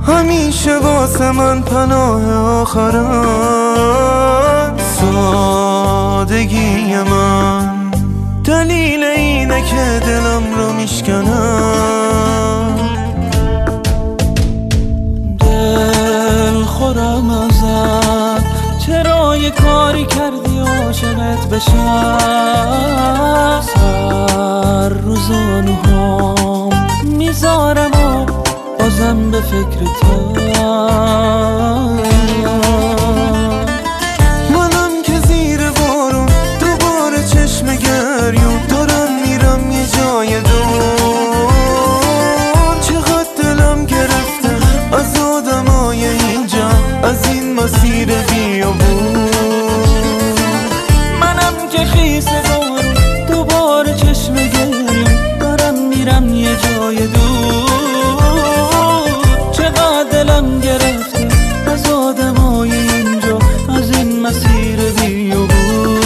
همیشه واسه من پناه آخرم. سادگی من دلیل اینه که دلم رو میشکنم. دل خورم ازت، چرا یه کاری کردی عاشقت بشم. سر رو زانوهام میذارم و بازم به فکر تو. منم که زیر بارون دوباره چشم گریون دارم میرم یه جای دور. چقدر دلم گرفته از آدمای اینجا، از این مسیر بیابون. منم که خیس بارون دوباره چشم گریون دارم میرم یه جای دور. دلم گرفته از آدمای اینجا، از این مسیر بیابون.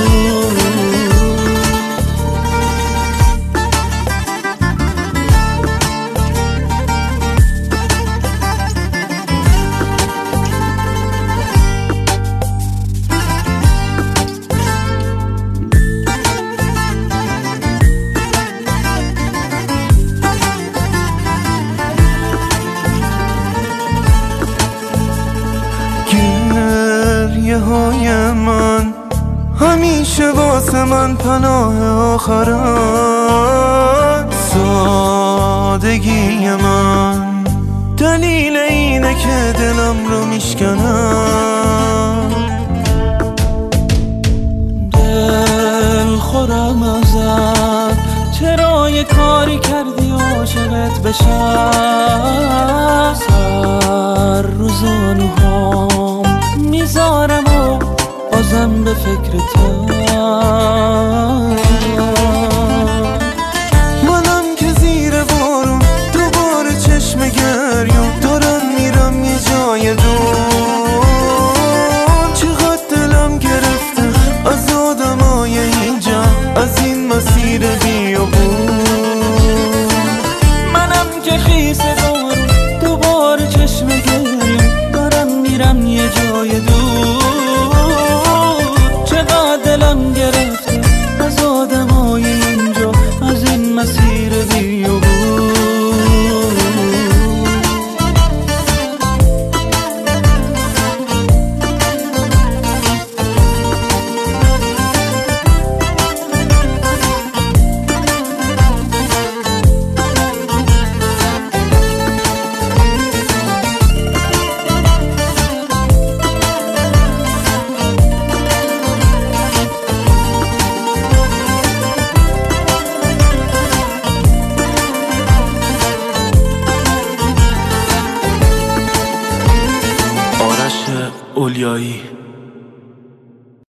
های من همیشه واسه من پناه آخرم. سادگی من دلیل اینه که دلم رو میشکنم. دل خورم ازت، چرا یه کاری کردی عاشقت بشم. سر رو زانوهام میذارم و بازم به فکر تو. منم که زیر بارون دوباره چشم گریون دارم میرم یه جای دور.